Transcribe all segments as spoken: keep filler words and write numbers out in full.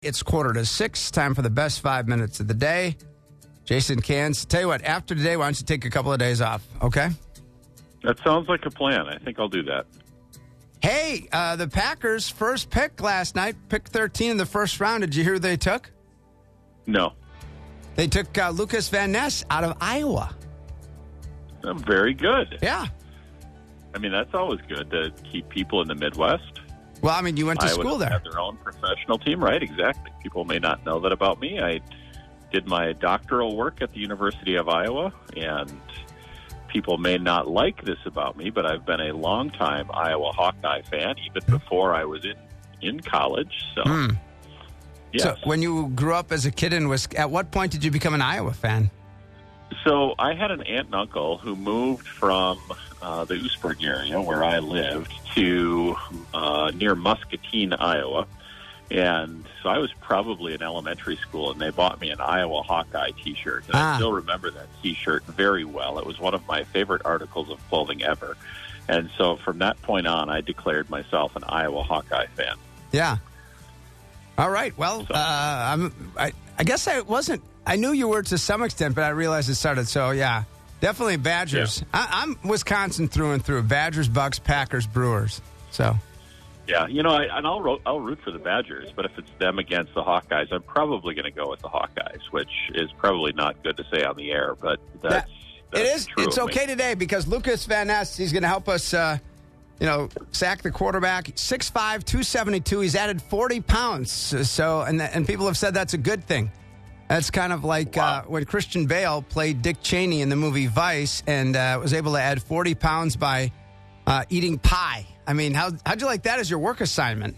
It's quarter to six. Time for the best five minutes of the day. Jason Cans. Tell you what, after today, why don't you take a couple of days off, okay? That sounds like a plan. I think I'll do that. Hey, uh, the Packers' first pick last night, pick thirteen in the first round. Did you hear who they took? No. They took uh, Lucas Van Ness out of Iowa. Uh, very good. Yeah. I mean, that's always good to keep people in the Midwest. Well, I mean, you went to Iowa school there. Have their own professional team, right? Exactly. People may not know that about me. I did my doctoral work at the University of Iowa, and people may not like this about me, but I've been a longtime Iowa Hawkeye fan, even before I was in, in college. So, Mm. yes. So when you grew up as a kid in Wisconsin, at what point did you become an Iowa fan? So I had an aunt and uncle who moved from uh, the Oostburg area where I lived to uh, near Muscatine, Iowa. And so I was probably in elementary school, and they bought me an Iowa Hawkeye T-shirt. And Ah. I still remember that T-shirt very well. It was one of my favorite articles of clothing ever. And so from that point on, I declared myself an Iowa Hawkeye fan. Yeah. All right. Well, So- uh, I'm, I, I guess I wasn't. I knew you were to some extent, but I realized it started. So, yeah, definitely Badgers. I, I'm Wisconsin through and through. Badgers, Bucks, Packers, Brewers. So, Yeah, you know, I, and I'll, ro- I'll root for the Badgers, but if it's them against the Hawkeyes, I'm probably going to go with the Hawkeyes, which is probably not good to say on the air, but that's, That- that's it is. true It's of me. okay today because Lucas Van Ness, he's going to help us, uh, you know, sack the quarterback. six five, two seventy-two. He's added forty pounds. So, and and people have said that's a good thing. That's kind of like Wow. uh, when Christian Bale played Dick Cheney in the movie Vice and uh, was able to add forty pounds by uh, eating pie. I mean, how, how'd you like that as your work assignment?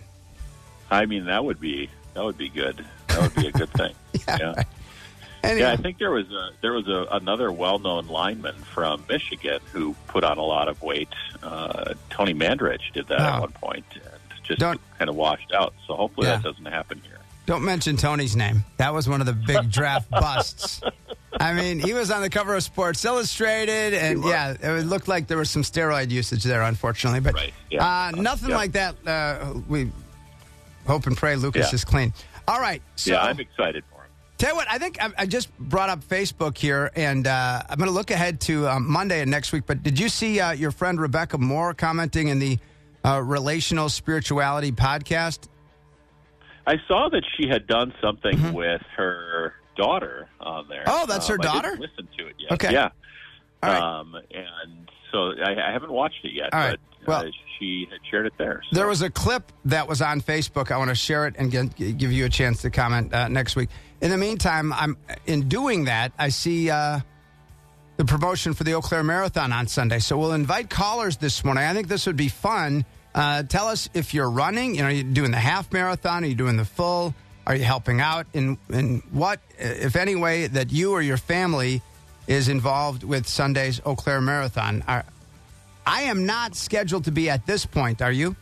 I mean, that would be that would be good. That would be a good thing. Yeah. yeah. Anyhow, Yeah, I think there was a, there was a, another well-known lineman from Michigan who put on a lot of weight. Uh, Tony Mandrich did that Oh. at one point and just Don't- kind of washed out. So hopefully Yeah. that doesn't happen here. Don't mention Tony's name. That was one of the big draft busts. I mean, he was on the cover of Sports Illustrated, and was. yeah, it looked like there was some steroid usage there, unfortunately. But Right, yeah. uh, nothing Yeah. like that. Uh, we hope and pray Lucas Yeah. is clean. All right. So, yeah, I'm excited for him. tell you what, I think I, I just brought up Facebook here, and uh, I'm going to look ahead to um, Monday and next week. But did you see uh, your friend Rebecca Moore commenting in the uh, Relational Spirituality podcast? I saw that she had done something with her daughter on there. Mm-hmm. Oh, that's her Um, daughter? I didn't listen to it yet. Okay. Yeah. All right. Um, and so I, I haven't watched it yet, All right. but Well- uh, she had shared it there. So. There was a clip that was on Facebook. I want to share it and get, give you a chance to comment uh, next week. In the meantime, I'm in doing that, I see uh, the promotion for the Eau Claire Marathon on Sunday. So we'll invite callers this morning. I think this would be fun. Uh, tell us if you're running. You know, you're doing the half marathon. Are you doing the full? Are you helping out in in what, if any way, that you or your family is involved with Sunday's Eau Claire Marathon? Are, I am not scheduled to be at this point. Are you?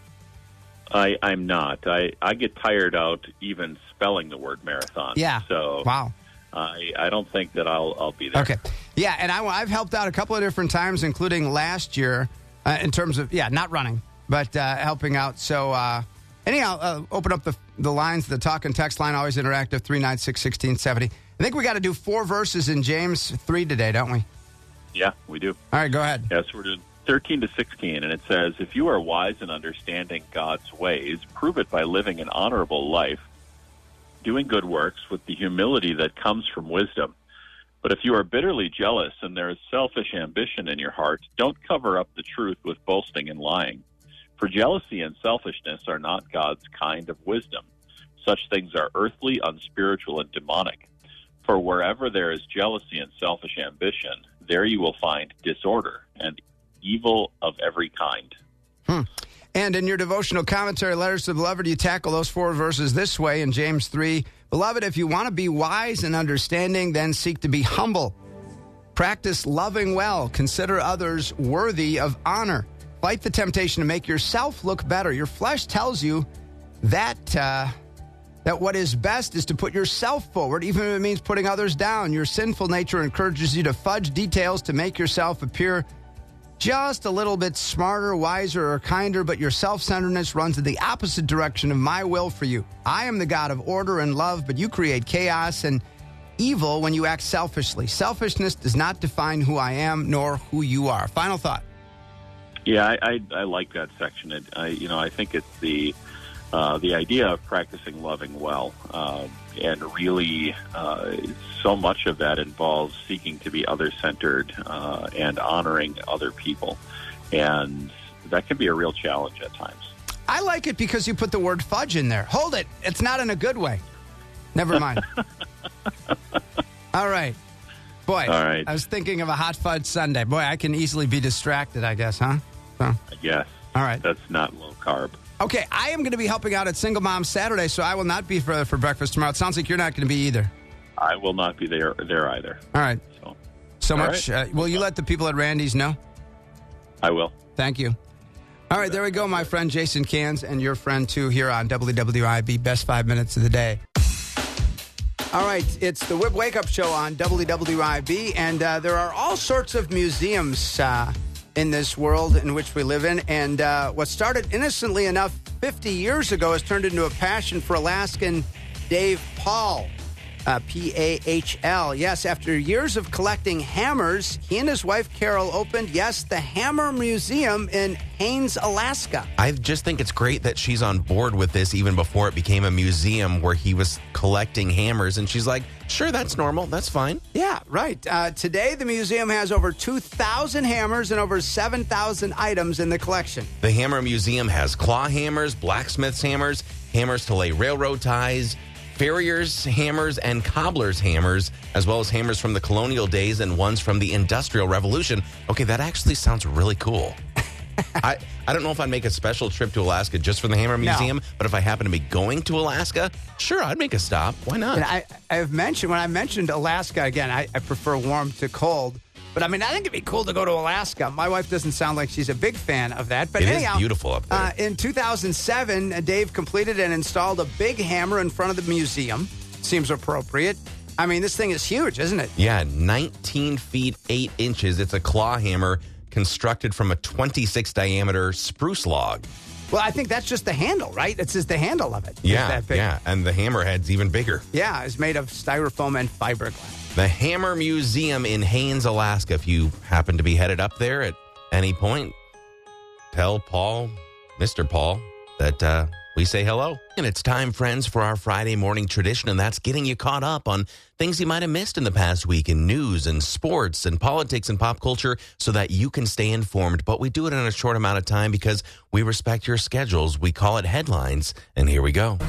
I, I'm not. I, I get tired out even spelling the word marathon. Yeah. So Wow. I, I don't think that I'll I'll be there. Okay. Yeah, and I, I've helped out a couple of different times, including last year, uh, in terms of, yeah, not running, but uh, helping out. So, uh, anyhow, uh, open up the the lines, the talk and text line, always interactive, three nine six, one six seven zero. I think we got to do four verses in James three today, don't we? Yeah, we do. All right, go ahead. Yes, we're doing thirteen to sixteen, and it says, if you are wise in understanding God's ways, prove it by living an honorable life, doing good works with the humility that comes from wisdom. But if you are bitterly jealous and there is selfish ambition in your heart, don't cover up the truth with boasting and lying. For jealousy and selfishness are not God's kind of wisdom. Such things are earthly, unspiritual, and demonic. For wherever there is jealousy and selfish ambition, there you will find disorder and evil of every kind. Hmm. And in your devotional commentary, Letters to the Beloved, you tackle those four verses this way in James three. Beloved, if you want to be wise and understanding, then seek to be humble. Practice loving well. Consider others worthy of honor. Fight the temptation to make yourself look better. Your flesh tells you that uh, that what is best is to put yourself forward, even if it means putting others down. Your sinful nature encourages you to fudge details to make yourself appear just a little bit smarter, wiser, or kinder, but your self-centeredness runs in the opposite direction of my will for you. I am the God of order and love, but you create chaos and evil when you act selfishly. Selfishness does not define who I am nor who you are. Final thought. Yeah, I, I, I like that section. It, I, you know, I think it's the uh, the idea of practicing loving well, uh, and really, uh, so much of that involves seeking to be other-centered uh, and honoring other people, and that can be a real challenge at times. I like it because you put the word fudge in there. Hold it. It's not in a good way. Never mind. All right. Boy, All right. I was thinking of a hot fudge sundae. Boy, I can easily be distracted, I guess, huh? So, Yes. all right. That's not low carb. Okay, I am going to be helping out at Single Mom Saturday, so I will not be for, for breakfast tomorrow. It sounds like you're not going to be either. I will not be there there either. All right. So, So All much. right. Uh, will you let the people at Randy's know? I will. Thank you. All right, there we go, my friend Jason Cans, and your friend, too, here on W W I B, Best Five Minutes of the Day. All right, it's the Whip Wake Up Show on W W I B, and uh, there are all sorts of museums uh, in this world in which we live in, and uh, what started innocently enough fifty years ago has turned into a passion for Alaskan Dave Pahl. Uh, P A H L. Yes, after years of collecting hammers, he and his wife Carol opened, yes, the Hammer Museum in Haines, Alaska. I just think it's great that she's on board with this even before it became a museum where he was collecting hammers. And she's like, sure, that's normal. That's fine. Yeah, right. Uh, today, the museum has over two thousand hammers and over seven thousand items in the collection. The Hammer Museum has claw hammers, blacksmith's hammers, hammers to lay railroad ties, farriers' hammers, and cobblers' hammers, as well as hammers from the colonial days and ones from the Industrial Revolution. Okay, that actually sounds really cool. I, I don't know if I'd make a special trip to Alaska just for the Hammer Museum, No. but if I happen to be going to Alaska, sure, I'd make a stop. Why not? And I, I've mentioned, when I mentioned Alaska, again, I, I prefer warm to cold. But, I mean, I think it'd be cool to go to Alaska. My wife doesn't sound like she's a big fan of that. But It is anyhow, beautiful up there. Uh, in two thousand seven, uh, Dave completed and installed a big hammer in front of the museum. Seems appropriate. I mean, this thing is huge, isn't it? Yeah, nineteen feet, eight inches. It's a claw hammer constructed from a twenty-six diameter spruce log. Well, I think that's just the handle, right? It's just the handle of it. It's Yeah, that big. yeah. And the hammerhead's even bigger. Yeah, it's made of styrofoam and fiberglass. The Hammer Museum in Haines, Alaska. If you happen to be headed up there at any point, tell Paul, Mister Paul, that uh, we say hello. And it's time, friends, for our Friday morning tradition, and that's getting you caught up on things you might have missed in the past week in news and sports and politics and pop culture so that you can stay informed. But we do it in a short amount of time because we respect your schedules. We call it headlines, and here we go.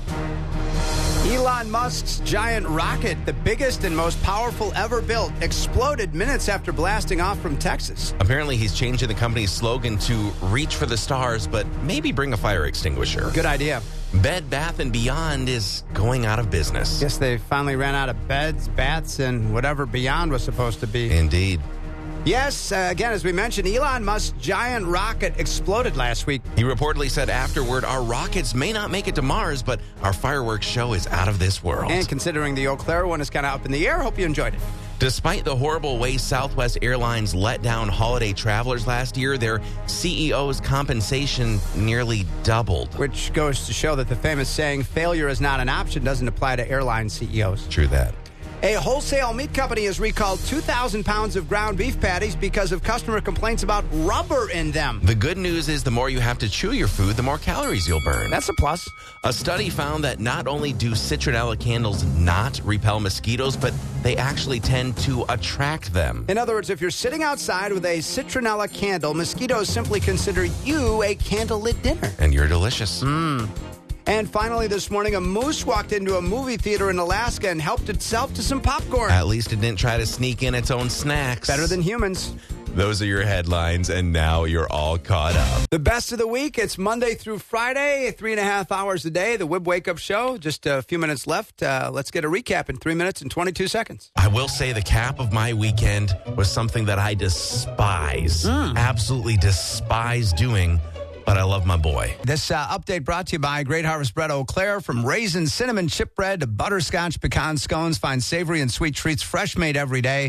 Elon Musk's giant rocket, the biggest and most powerful ever built, exploded minutes after blasting off from Texas. Apparently, he's changing the company's slogan to reach for the stars, but maybe bring a fire extinguisher. Good idea. Bed Bath and Beyond is going out of business. Guess they finally ran out of beds, bats, and whatever Beyond was supposed to be. Indeed. Yes, uh, again, as we mentioned, Elon Musk's giant rocket exploded last week. He reportedly said afterward, our rockets may not make it to Mars, but our fireworks show is out of this world. And considering the Eau Claire one is kind of up in the air, hope you enjoyed it. Despite the horrible way Southwest Airlines let down holiday travelers last year, their C E O's compensation nearly doubled. Which goes to show that the famous saying, failure is not an option, doesn't apply to airline C E Os. True that. A wholesale meat company has recalled two thousand pounds of ground beef patties because of customer complaints about rubber in them. The good news is the more you have to chew your food, the more calories you'll burn. That's a plus. A study found that not only do citronella candles not repel mosquitoes, but they actually tend to attract them. In other words, if you're sitting outside with a citronella candle, mosquitoes simply consider you a candlelit dinner. And you're delicious. Mmm. And finally this morning, a moose walked into a movie theater in Alaska and helped itself to some popcorn. At least it didn't try to sneak in its own snacks. Better than humans. Those are your headlines, and now you're all caught up. The best of the week. It's Monday through Friday, three and a half hours a day. The Wib Wake Up Show. Just a few minutes left. Uh, let's get a recap in three minutes and twenty-two seconds. I will say the cap of my weekend was something that I despise. Mm. Absolutely despise doing. But I love my boy. This uh, update brought to you by Great Harvest Bread Eau Claire. From raisin cinnamon chip bread to butterscotch pecan scones, find savory and sweet treats fresh made every day.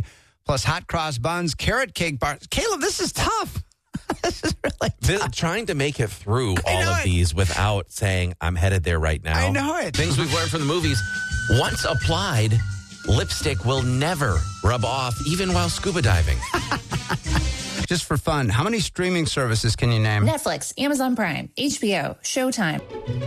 plus hot cross buns, carrot cake bars. Caleb, this is tough. This is really This, tough. trying to make it through I all know of it. these without saying, I'm headed there right now. I know it. Things we've learned from the movies. Once applied, lipstick will never rub off, even while scuba diving. Just for fun, how many streaming services can you name? Netflix, Amazon Prime, H B O, Showtime.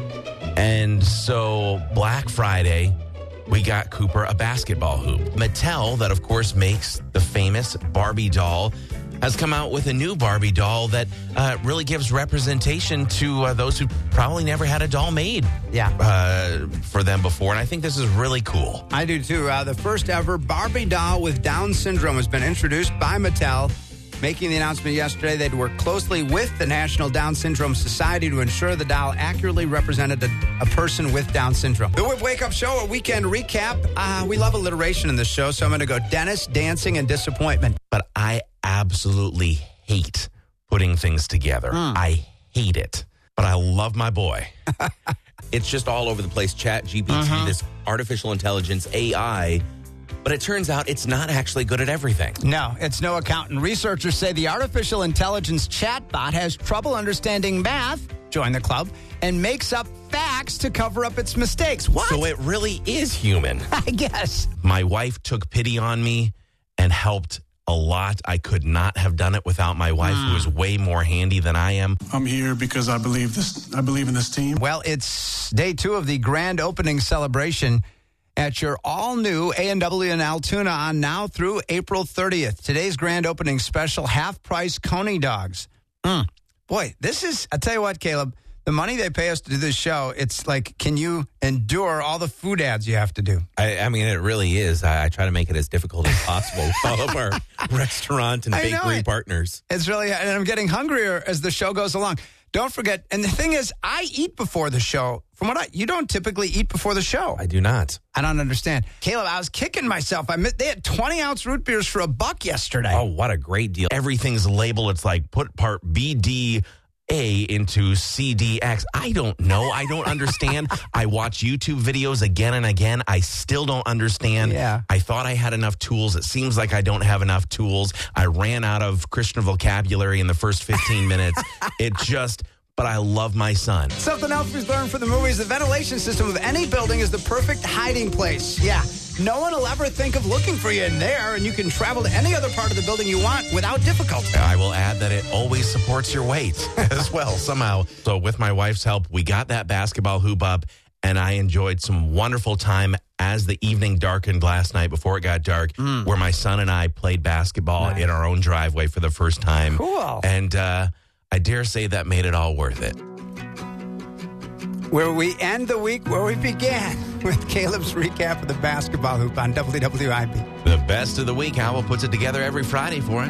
And so Black Friday, we got Cooper a basketball hoop. Mattel, that of course makes the famous Barbie doll, has come out with a new Barbie doll that uh, really gives representation to uh, those who probably never had a doll made Yeah. uh, for them before. And I think this is really cool. I do too. Uh, the first ever Barbie doll with Down syndrome has been introduced by Mattel, making the announcement yesterday they'd work closely with the National Down Syndrome Society to ensure the doll accurately represented a, a person with Down syndrome. The Whip Wake Up Show, a weekend recap. Uh, we love alliteration in this show, so I'm going to go Dennis, dancing, and disappointment. But I absolutely hate putting things together. Mm. I hate it. But I love my boy. It's just all over the place. Chat G P T, Uh-huh. this artificial intelligence, A I. But it turns out it's not actually good at everything. No, it's no accountant. Researchers say the artificial intelligence chatbot has trouble understanding math, join the club, and makes up facts to cover up its mistakes. What? So it really is human. I guess. My wife took pity on me and helped a lot. I could not have done it without my wife, Mm. who is way more handy than I am. I'm here because I believe this. I believe in this team. Well, it's day two of the grand opening celebration at your all-new A and W in Altoona on now through April thirtieth. Today's grand opening special, half-price Coney dogs. Mm. Boy, this is, I tell you what, Caleb, the money they pay us to do this show, it's like, can you endure all the food ads you have to do? I, I mean, it really is. I, I try to make it as difficult as possible with all of our restaurant and I know bakery it. partners. It's really, and I'm getting hungrier as the show goes along. Don't forget, and the thing is, I eat before the show. From what I, you don't typically eat before the show. I do not. I don't understand. Caleb, I was kicking myself. I mi- They had twenty ounce root beers for a buck yesterday. Oh, what a great deal. Everything's labeled. It's like put part B D A into C D X. I don't know. I don't understand. I watch YouTube videos again and again. I still don't understand. Yeah. I thought I had enough tools. It seems like I don't have enough tools. I ran out of Christian vocabulary in the first fifteen minutes. It just... But I love my son. Something else we've learned from the movies, the ventilation system of any building is the perfect hiding place. Yeah, no one will ever think of looking for you in there, and you can travel to any other part of the building you want without difficulty. I will add that it always supports your weight as well, somehow. So with my wife's help, we got that basketball hoop up, and I enjoyed some wonderful time as the evening darkened last night before it got dark, Mm. where my son and I played basketball Nice. in our own driveway for the first time. Cool. And uh, I dare say that made it all worth it. Where we end the week where we began with Caleb's recap of the basketball hoop on W W I B. The best of the week. Howell puts it together every Friday for us.